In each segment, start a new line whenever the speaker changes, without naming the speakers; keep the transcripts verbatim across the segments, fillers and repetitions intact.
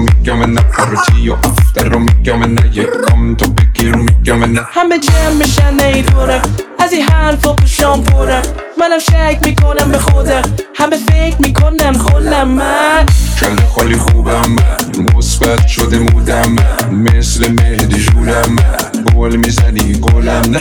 mycket om henne. Party och after och mycket om henne. Jag kom till bygger mycket om henne.
همه جمع شنه دوره از این حرف و پشام پره منم شک میکنم به خوده همه فکر میکنن خودم من
کل خالی خوبم من مثبت شده مودم من مثل مهدی جولم من گل میزنی گلم نه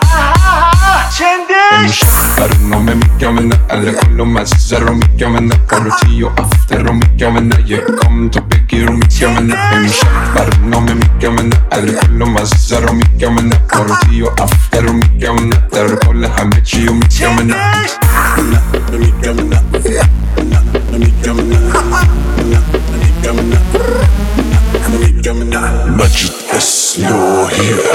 چندش
برنامه میگم نه alle کلم از زر رو میگم نه پارتی و افتر رو میگم نه یک کام تو بگیر میگم نه امشب برنامه میگم نه alle کلم از زر رو میگم نه پارتی و افتر رو میگم نه در کل همه چی رو میگم نه نه میگم نه نه میگم نه نه میگم نه Magic is you're here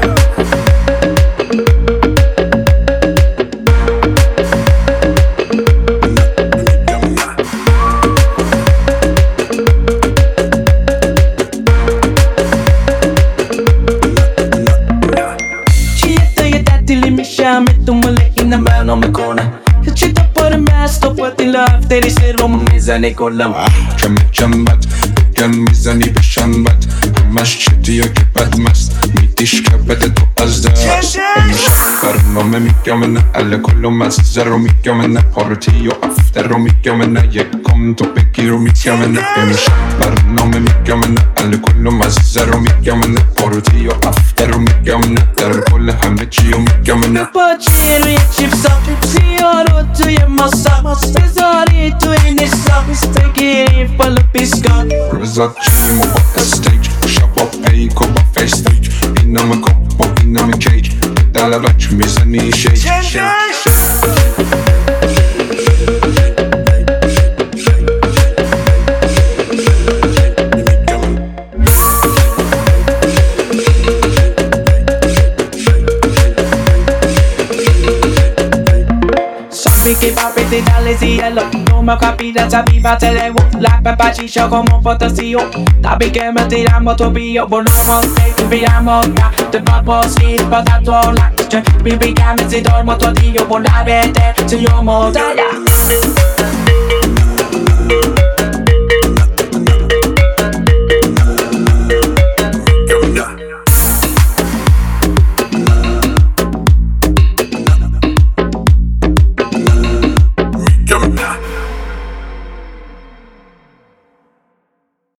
منو میکنه چی تو پر مست و پاتی لاف داری سر رو میزنی کلم
کم کم بد بگن میزنی بشن بد همش چدی و که بد مست میدیش که بده تو از دست امشب برنامه میگم نه alle کلم از زر رو میگم نه پارتی و افتر رو میگم نه یک کم تو بگیر و میگم نه امشب برنامه میگم نه alle کلم از زر رو میگم نه پارتی و افتر رو میگم نه در کل همه چی رو میگم نه
پاچی روی چیپسا سیارو توی ماسا بذاری توی نیستا بگیری بالا بیسکا
رزا چیم و با استیج شبا پیک و با فیستیج اینم کپ و اینم کیک دل بچ میزنی شیک
che papete dalle cielo come capita sapiva te levo la papaccia come un fantasio tapi che me tiramo tu pio volvemos te viviamo ya te papo si patato la che bibi che mi si dormo tu dio por la vete se yo mo dalla